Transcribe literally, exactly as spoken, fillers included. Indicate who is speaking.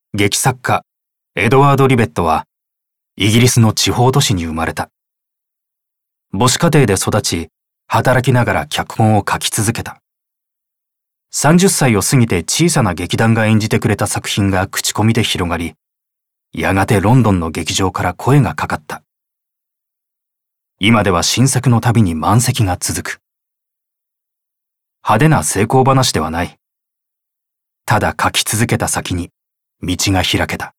Speaker 1: 劇作家エドワード・リベットはイギリスの地方都市に生まれた。母子家庭で育ち、働きながら脚本を書き続けた。さんじゅっさいを過ぎて小さな劇団が演じてくれた作品が口コミで広がり、やがてロンドンの劇場から声がかかった。今では新作のたびに満席が続く。派手な成功話ではない。ただ書き続けた先に道が開けた。